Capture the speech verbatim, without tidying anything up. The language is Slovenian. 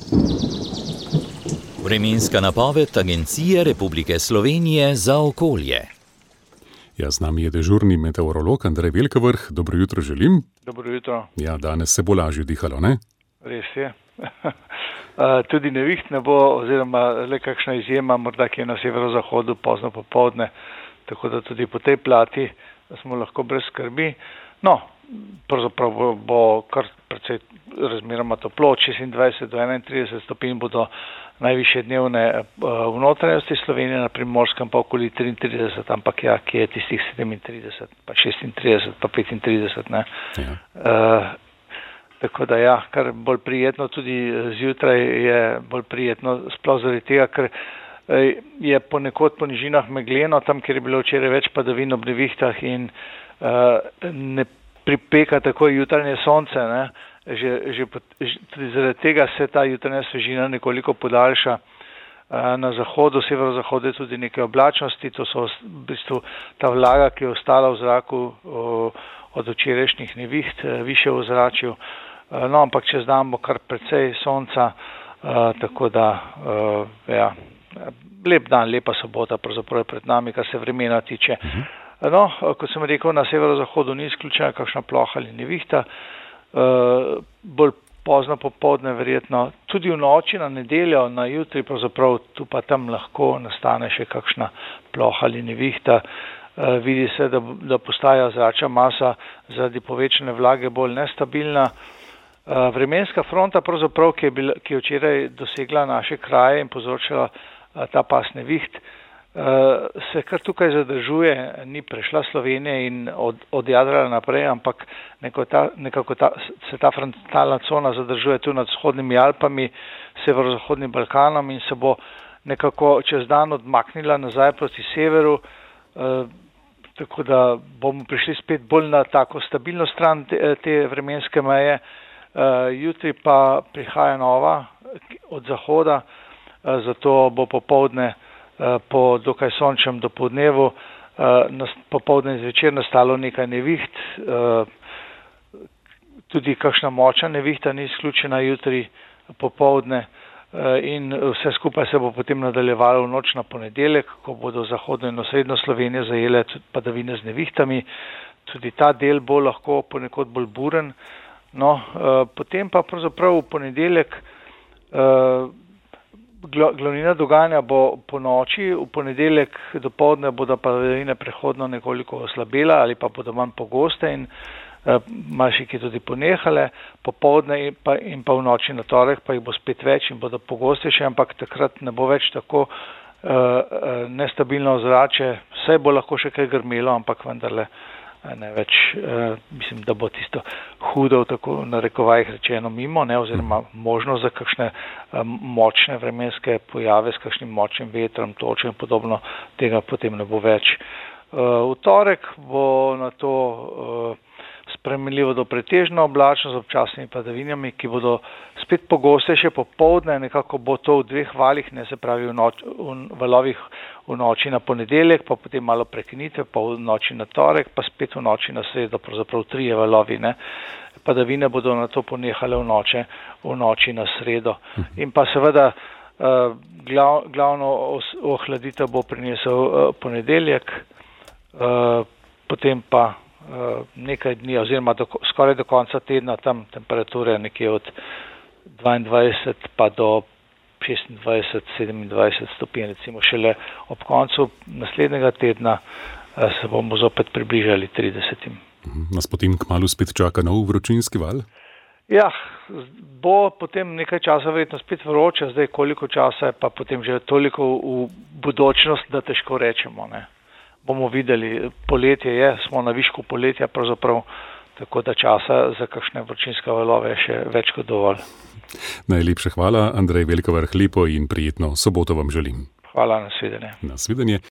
Vremenska napoved Agencije Republike Slovenije za okolje. Ja, z nami je dežurni meteorolog Andrej Velkavrh. Dobro jutro želim. Dobro jutro. Ja, danes se bo lažje dihalo, ne? Res je. Tudi neviht ne bo, oziroma le kakšna izjema, morda kje na severozahodu pozno popoldne, tako da tudi po tej plati smo lahko brez skrbi. No, pravzaprav bo, bo kar precej razmeroma toplo, od šestindvajset do enaintrideset stopinj bodo najvišje dnevne v notranjosti Slovenije, na Primorskem pa okoli triintrideset, ampak ja, kje je tistih sedemintrideset, pa šestintrideset, pa petintrideset, ne. Ja. Uh, tako da ja, kar bolj prijetno tudi zjutraj je bolj prijetno, sploh zaradi tega, ker je ponekod po nižinah megleno, tam, kjer je bilo včeraj več padavin ob nevihtah in uh, ne pripeka tako jutranje sonce, ne. Že, že, že tudi zaradi tega se ta jutranja svežina nekoliko podaljša. Na zahodu, severozahodu je tudi nekaj oblačnosti, to so v bistvu ta vlaga, ki je ostala v zraku od včerajšnjih neviht, više v ozračju. No, ampak čez dan bo kar precej sonca, tako da, ja, lep dan, lepa sobota, pravzaprav je pred nami, kar se vremena tiče. No, kot sem rekel, na severozahodu ni izključena kakšna ploha ali nevihta, Uh, bolj pozno popoldne verjetno, tudi v noči na nedeljo, na jutri pravzaprav tu pa tam lahko nastane še kakšna ploha ali nevihta. Uh, vidi se, da, da postaja zračna masa zaradi povečane vlage bolj nestabilna. Uh, vremenska fronta pravzaprav, ki je, bila, ki je včeraj dosegla naše kraje in povzročila uh, ta pas neviht, Uh, se kar tukaj zadržuje, ni prešla Slovenije in od, od Jadrana naprej, ampak nekako, ta, nekako ta, se ta frontalna cona zadržuje tu nad vzhodnimi Alpami, severozahodnim Balkanom in se bo nekako čez dan odmaknila nazaj proti severu, uh, tako da bomo prišli spet bolj na tako stabilno stran te, te vremenske meje. Uh, jutri pa prihaja nova od zahoda, uh, zato bo popoldne po dokaj sončnem dopoldnevu, popoldne in zvečer nastalo nekaj neviht, tudi kakšna močna nevihta ni izključena jutri popoldne in vse skupaj se bo potem nadaljevalo v noč na ponedeljek, ko bodo zahodno in osrednjo Slovenijo zajele padavine z nevihtami. Tudi ta del bo lahko ponekod bolj buren. No, potem pa pravzaprav v ponedeljek glavnina dogajanja bo po noči, v ponedeljek dopoldne bodo padavine prehodno nekoliko oslabela ali pa bodo manj pogoste in uh, marsikje tudi ponehale, popoldne in pa, in pa v noči na torek pa jih bo spet več in bodo pogostejše, ampak takrat ne bo več tako uh, uh, nestabilno ozračje, vse bo lahko še kaj grmelo, ampak vendarle ne več, uh, mislim, da bo tisto hudo, tako na rekovajih rečeno, mimo, ne, oziroma možno za kakšne um, močne vremenske pojave s kakšnim močnim vetrom, točo in podobno, tega potem ne bo več. Uh, v torek bo na to uh, spremenljivo do pretežno oblačno z občasnimi padavinami, ki bodo spet pogostejše popoldne, nekako bo to v dveh valih, ne, se pravi v, noč, v valovih v noči na ponedeljek, pa potem malo prekinitve, pa v noči na torek, pa spet v noči na sredo, pravzaprav trije valovi, ne. Padavine bodo na to ponehale v, noče, v noči na sredo. In pa seveda uh, glav, glavno ohladitev bo prinesel uh, ponedeljek, uh, potem pa uh, nekaj dni, oziroma do, skoraj do konca tedna, tam temperature nekje od dvaindvajset pa do šestindvajset, sedemindvajset stopinj, recimo šele ob koncu naslednjega tedna se bomo zopet približali tridesetim. Nas potem kmalu spet čaka nov vročinski val? Ja, bo potem nekaj časa verjetno spet vroče, zdaj koliko časa je pa potem že toliko v bodočnost, da težko rečemo, ne. Bomo videli, poletje je, smo na višku poletja pravzaprav, tako da časa za kakšne vročinske valove je še več kot dovolj. Najlepša hvala, Andrej Velkavrh, lepo in prijetno soboto vam želim. Hvala, nasvidenje. Nasvidenje.